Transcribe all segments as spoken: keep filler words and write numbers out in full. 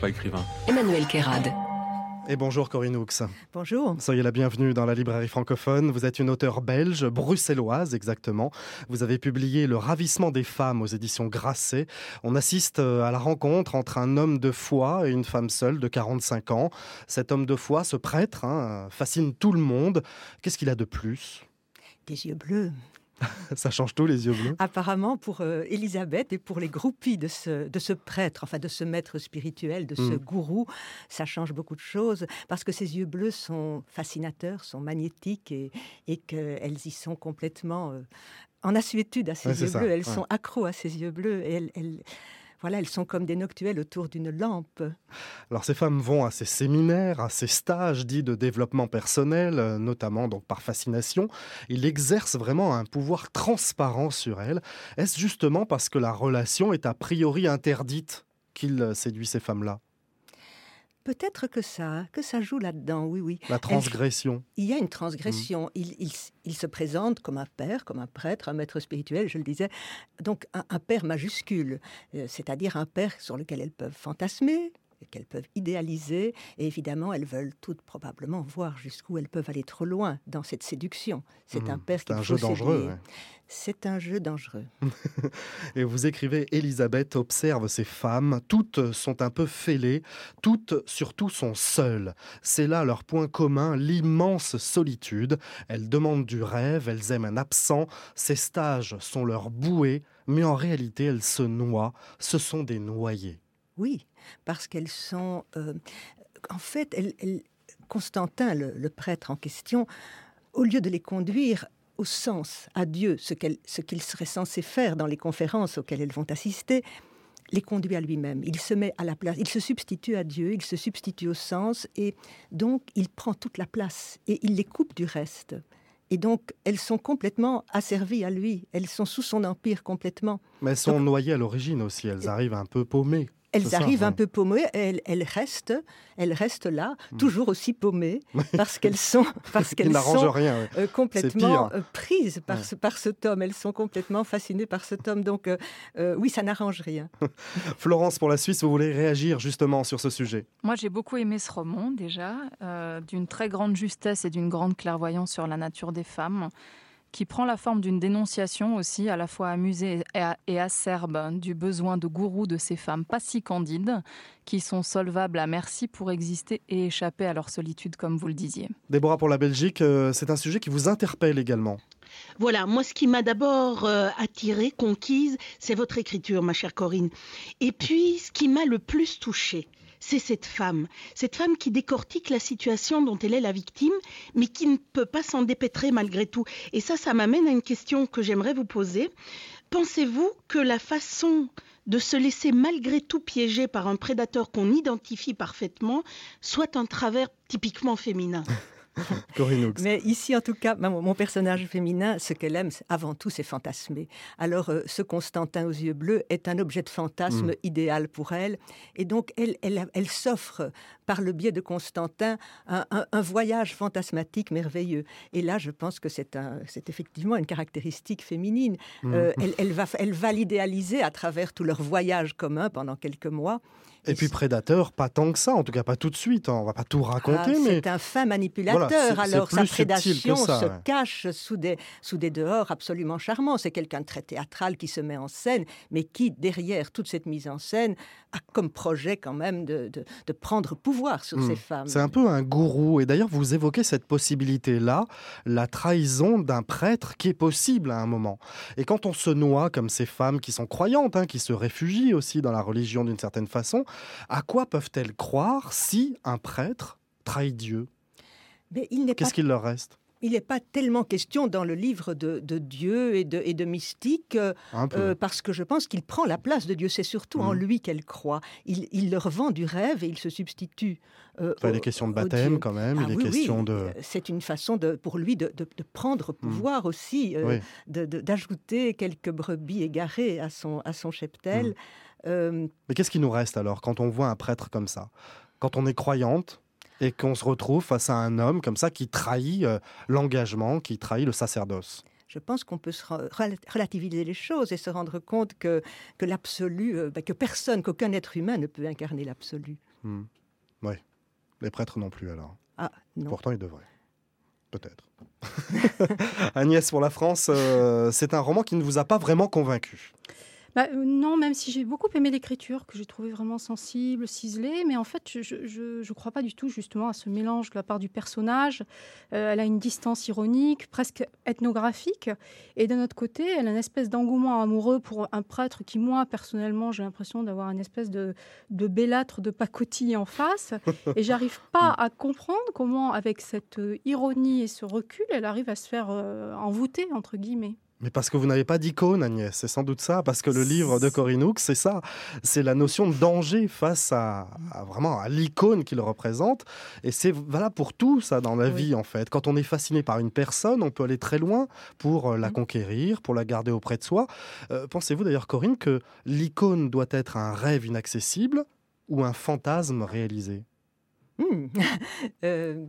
pas écrivain. Emmanuel Kérad. Et bonjour Corinne Hooks. Bonjour. Soyez la bienvenue dans la librairie francophone. Vous êtes une auteure belge, bruxelloise exactement. Vous avez publié Le ravissement des femmes aux éditions Grasset. On assiste à la rencontre entre un homme de foi et une femme seule de quarante-cinq ans. Cet homme de foi, ce prêtre, hein, fascine tout le monde. Qu'est-ce qu'il a de plus ? Des yeux bleus. Ça change tout, les yeux bleus. Apparemment, pour euh, Élisabeth et pour les groupies de ce, de ce prêtre, enfin de ce maître spirituel, de ce mmh. gourou, ça change beaucoup de choses, parce que ces yeux bleus sont fascinateurs, sont magnétiques, et, et qu'elles y sont complètement euh, en assuétude à ces ouais, yeux bleus. Elles ouais. sont accros à ces yeux bleus, et elles... elles Voilà, elles sont comme des noctuelles autour d'une lampe. Alors ces femmes vont à ces séminaires, à ces stages dits de développement personnel, notamment donc par fascination. Il exerce vraiment un pouvoir transparent sur elles. Est-ce justement parce que la relation est a priori interdite qu'il séduit ces femmes-là ? Peut-être que ça, que ça joue là-dedans, oui, oui. La transgression. Elle, il y a une transgression. Mmh. Il, il, il se présente comme un père, comme un prêtre, un maître spirituel, je le disais. Donc un, un père majuscule, euh, c'est-à-dire un père sur lequel elles peuvent fantasmer, qu'elles peuvent idéaliser. Et évidemment, elles veulent toutes probablement voir jusqu'où elles peuvent aller trop loin dans cette séduction. C'est mmh, un père qui faut séduire. C'est un jeu dangereux. Ouais. C'est un jeu dangereux. Et vous écrivez, Élisabeth observe ces femmes, toutes sont un peu fêlées, toutes surtout sont seules. C'est là leur point commun, l'immense solitude. Elles demandent du rêve, elles aiment un absent, ces stages sont leur bouée, mais en réalité elles se noient, ce sont des noyés. Oui, parce qu'elles sont... Euh, en fait, elles, elles, Constantin, le, le prêtre en question, au lieu de les conduire au sens, à Dieu, ce, qu'elle, ce qu'il serait censé faire dans les conférences auxquelles elles vont assister, les conduit à lui-même. Il se met à la place, il se substitue à Dieu, il se substitue au sens, et donc il prend toute la place, et il les coupe du reste. Et donc, elles sont complètement asservies à lui, elles sont sous son empire complètement. Mais elles sont donc, noyées à l'origine aussi, elles arrivent un peu paumées. Elles c'est arrivent ça, un ouais. peu paumées, elles, elles, restent, elles restent là, mmh. toujours aussi paumées, parce qu'elles sont, parce qu'elles sont rien, ouais. euh, complètement euh, prises par, ouais. ce, par cet homme. Elles sont complètement fascinées par cet homme. Donc euh, euh, oui, ça n'arrange rien. Florence, pour la Suisse, vous voulez réagir justement sur ce sujet ? Moi, j'ai beaucoup aimé ce roman déjà, euh, d'une très grande justesse et d'une grande clairvoyance sur la nature des femmes, qui prend la forme d'une dénonciation aussi, à la fois amusée et acerbe, du besoin de gourou de ces femmes pas si candides, qui sont solvables à merci pour exister et échapper à leur solitude, comme vous le disiez. Déborah, pour la Belgique, euh, c'est un sujet qui vous interpelle également. Voilà, moi ce qui m'a d'abord euh, attirée, conquise, c'est votre écriture, ma chère Corinne. Et puis, ce qui m'a le plus touchée, c'est cette femme. Cette femme qui décortique la situation dont elle est la victime, mais qui ne peut pas s'en dépêtrer malgré tout. Et ça, ça m'amène à une question que j'aimerais vous poser. Pensez-vous que la façon de se laisser malgré tout piéger par un prédateur qu'on identifie parfaitement soit un travers typiquement féminin ? Corinne Hooks. Mais ici, en tout cas, mon personnage féminin, ce qu'elle aime, avant tout, c'est fantasmer. Alors, euh, ce Constantin aux yeux bleus est un objet de fantasme mmh. idéal pour elle. Et donc, elle, elle, elle s'offre, par le biais de Constantin, un, un, un voyage fantasmatique merveilleux. Et là, je pense que c'est, un, c'est effectivement une caractéristique féminine. Mmh. Euh, elle, elle, va, elle va l'idéaliser à travers tout leur voyage commun pendant quelques mois. Et, et puis prédateur, pas tant que ça, en tout cas pas tout de suite, hein. On va pas tout raconter. Ah, mais c'est un fin manipulateur, voilà, c'est, alors c'est sa prédation ça, se ouais. cache sous des, sous des dehors absolument charmants. C'est quelqu'un de très théâtral qui se met en scène, mais qui, derrière toute cette mise en scène, a comme projet quand même de, de, de prendre pouvoir sur mmh. ces femmes. C'est un peu un gourou, et d'ailleurs vous évoquez cette possibilité-là, la trahison d'un prêtre qui est possible à un moment. Et quand on se noie comme ces femmes qui sont croyantes, hein, qui se réfugient aussi dans la religion d'une certaine façon, à quoi peuvent-elles croire si un prêtre trahit Dieu ? Mais il n'est Qu'est-ce pas... qu'il leur reste ? Il n'est pas tellement question dans le livre de, de Dieu et de, et de mystique, euh, euh, parce que je pense qu'il prend la place de Dieu. C'est surtout mmh. en lui qu'elle croit. Il, il leur vend du rêve et il se substitue. Euh, enfin, il est question de baptême quand même. Ah, il est oui, question oui. de. C'est une façon de, pour lui de, de, de prendre pouvoir mmh. aussi, euh, oui. de, de, d'ajouter quelques brebis égarées à son, à son cheptel. Mmh. Euh... Mais qu'est-ce qui nous reste alors quand on voit un prêtre comme ça ? Quand on est croyante et qu'on se retrouve face à un homme comme ça qui trahit euh, l'engagement, qui trahit le sacerdoce. Je pense qu'on peut se relativiser les choses et se rendre compte que, que l'absolu, euh, bah, que personne, qu'aucun être humain ne peut incarner l'absolu. Mmh. Oui, les prêtres non plus alors. Ah, non. Pourtant, ils devraient. Peut-être. Agnès, pour la France, euh, c'est un roman qui ne vous a pas vraiment convaincu. Bah, euh, non, même si j'ai beaucoup aimé l'écriture, que j'ai trouvé vraiment sensible, ciselée, mais en fait, je ne crois pas du tout justement à ce mélange de la part du personnage. Euh, elle a une distance ironique, presque ethnographique, et d'un autre côté, elle a une espèce d'engouement amoureux pour un prêtre qui, moi, personnellement, j'ai l'impression d'avoir une espèce de, de bellâtre de pacotille en face, et j'arrive pas à comprendre comment, avec cette euh, ironie et ce recul, elle arrive à se faire euh, envoûter, entre guillemets. Mais parce que vous n'avez pas d'icône, Agnès, c'est sans doute ça, parce que le livre de Corinne Hooks, c'est ça, c'est la notion de danger face à, à vraiment à l'icône qu'il représente, et c'est valable pour tout ça dans la oui. vie en fait. Quand on est fasciné par une personne, on peut aller très loin pour la conquérir, pour la garder auprès de soi. Euh, pensez-vous d'ailleurs, Corinne, que l'icône doit être un rêve inaccessible ou un fantasme réalisé ? mmh. euh...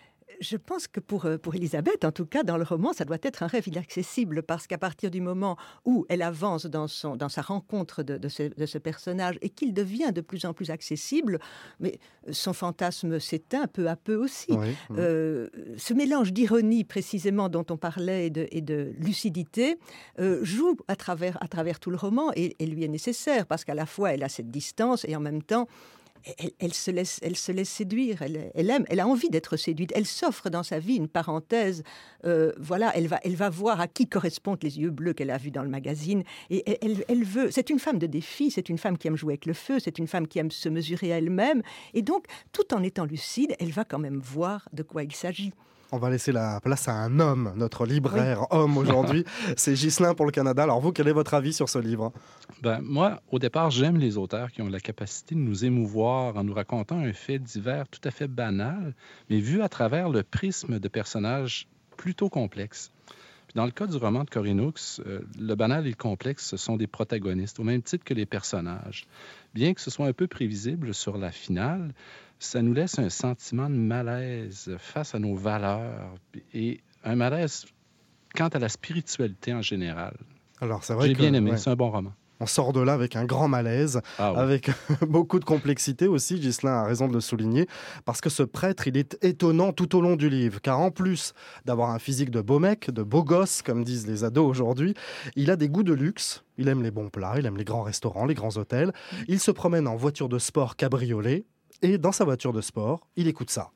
Je pense que pour, pour Elisabeth, en tout cas, dans le roman, ça doit être un rêve inaccessible parce qu'à partir du moment où elle avance dans, son, dans sa rencontre de, de, ce, de ce personnage et qu'il devient de plus en plus accessible, mais son fantasme s'éteint peu à peu aussi. Oui, oui. Euh, ce mélange d'ironie, précisément, dont on parlait, et de, et de lucidité, euh, joue à travers, à travers tout le roman et, et lui est nécessaire parce qu'à la fois, elle a cette distance et en même temps, Elle, elle, se laisse, elle se laisse séduire, elle, elle aime, elle a envie d'être séduite, elle s'offre dans sa vie une parenthèse, euh, voilà, elle va, elle va voir à qui correspondent les yeux bleus qu'elle a vus dans le magazine, et elle, elle, elle veut, c'est une femme de défi, c'est une femme qui aime jouer avec le feu, c'est une femme qui aime se mesurer à elle-même, et donc, tout en étant lucide, elle va quand même voir de quoi il s'agit. On va laisser la place à un homme, notre libraire oui. homme aujourd'hui. C'est Ghislain pour le Canada. Alors vous, quel est votre avis sur ce livre ? Ben, moi, au départ, j'aime les auteurs qui ont la capacité de nous émouvoir en nous racontant un fait divers tout à fait banal, mais vu à travers le prisme de personnages plutôt complexes. Puis dans le cas du roman de Corinne Hooks, euh, le banal et le complexe, ce sont des protagonistes, au même titre que les personnages. Bien que ce soit un peu prévisible sur la finale, ça nous laisse un sentiment de malaise face à nos valeurs et un malaise quant à la spiritualité en général. Alors, c'est vrai J'ai que, bien aimé, ouais. c'est un bon roman. On sort de là avec un grand malaise, ah ouais. avec beaucoup de complexité aussi, Ghislain a raison de le souligner, parce que ce prêtre, il est étonnant tout au long du livre, car en plus d'avoir un physique de beau mec, de beau gosse, comme disent les ados aujourd'hui, il a des goûts de luxe, il aime les bons plats, il aime les grands restaurants, les grands hôtels, il se promène en voiture de sport cabriolet, et dans sa voiture de sport, il écoute ça.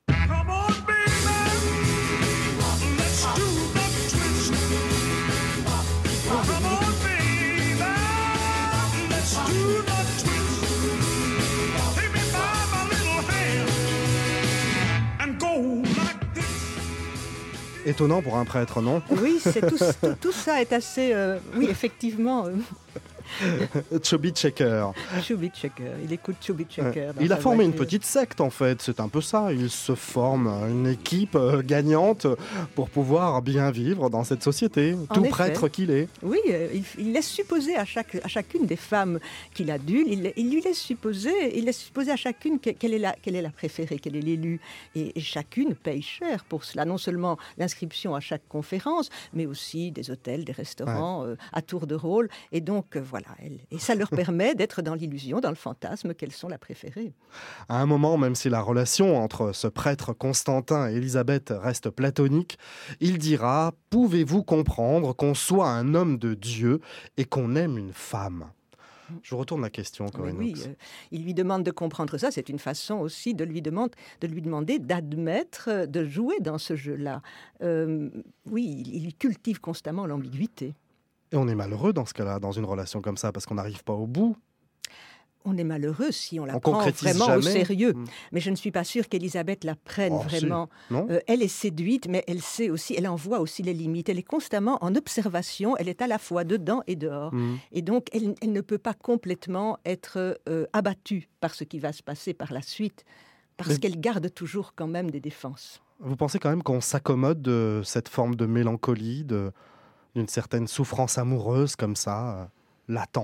Étonnant pour un prêtre, non ? Oui, c'est tout, tout, tout ça est assez... Euh, oui, effectivement... Euh... Chubby Checker. Chubby Checker, il écoute Chubby Checker. Il a formé voiture. une petite secte en fait, c'est un peu ça. Il se forme une équipe euh, gagnante pour pouvoir bien vivre dans cette société, en tout effet. Prêtre qu'il est. Oui, euh, il, il laisse supposer à, chaque, à chacune des femmes qu'il adule, il, il lui laisse supposer, il laisse supposer à chacune que, quelle, est la, quelle est la préférée, quelle est l'élue. Et, et chacune paye cher pour cela, non seulement l'inscription à chaque conférence, mais aussi des hôtels, des restaurants ouais. euh, à tour de rôle. Et donc, euh, voilà. Et ça leur permet d'être dans l'illusion, dans le fantasme qu'elles sont la préférée. À un moment, même si la relation entre ce prêtre Constantin et Élisabeth reste platonique, il dira « Pouvez-vous comprendre qu'on soit un homme de Dieu et qu'on aime une femme ?» Je retourne la question, Corinne oui, oui, euh, il lui demande de comprendre ça. C'est une façon aussi de lui, demande, de lui demander d'admettre, de jouer dans ce jeu-là. Euh, oui, il, il cultive constamment l'ambiguïté. Et on est malheureux dans ce cas-là, dans une relation comme ça, parce qu'on n'arrive pas au bout. On est malheureux si on la on prend vraiment jamais. au sérieux. Mmh. Mais je ne suis pas sûre qu'Élisabeth la prenne oh, vraiment. Si. Non euh, elle est séduite, mais elle sait aussi, elle en voit aussi les limites. Elle est constamment en observation. Elle est à la fois dedans et dehors. Mmh. Et donc, elle, elle ne peut pas complètement être euh, abattue par ce qui va se passer par la suite, parce mais... qu'elle garde toujours quand même des défenses. Vous pensez quand même qu'on s'accommode de cette forme de mélancolie, de... d'une certaine souffrance amoureuse comme ça, euh, latente ?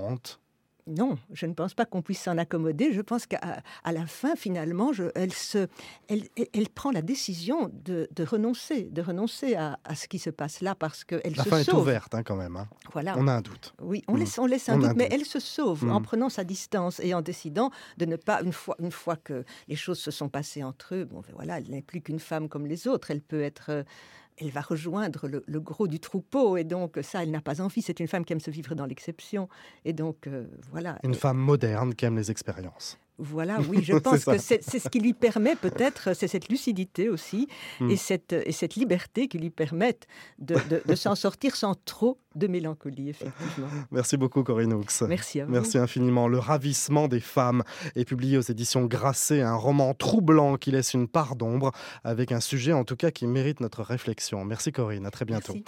Non, je ne pense pas qu'on puisse s'en accommoder. Je pense qu'à à la fin, finalement, je, elle, se, elle, elle, elle prend la décision de, de renoncer, de renoncer à, à ce qui se passe là, parce qu'elle La se fin sauve. est ouverte hein, quand même. Hein. Voilà. On a un doute. Oui, on Mm. laisse, on laisse un On a doute, un mais doute. elle se sauve Mm. en prenant sa distance et en décidant de ne pas, une fois, une fois que les choses se sont passées entre eux, bon, ben voilà, elle n'est plus qu'une femme comme les autres. Elle peut être... euh, elle va rejoindre le, le gros du troupeau, et donc ça, elle n'a pas envie. C'est une femme qui aime se vivre dans l'exception. Et donc, euh, voilà. Une femme moderne qui aime les expériences. Voilà, oui, je C'est pense ça. que c'est c'est ce qui lui permet peut-être, c'est cette lucidité aussi, Mm. et, cette, et cette liberté qui lui permettent de, de, de s'en sortir sans trop de mélancolie, effectivement. Merci beaucoup Corinne Hooks. Merci à vous. Merci infiniment. Le ravissement des femmes est publié aux éditions Grasset, un roman troublant qui laisse une part d'ombre avec un sujet en tout cas qui mérite notre réflexion. Merci Corinne, à très bientôt. Merci.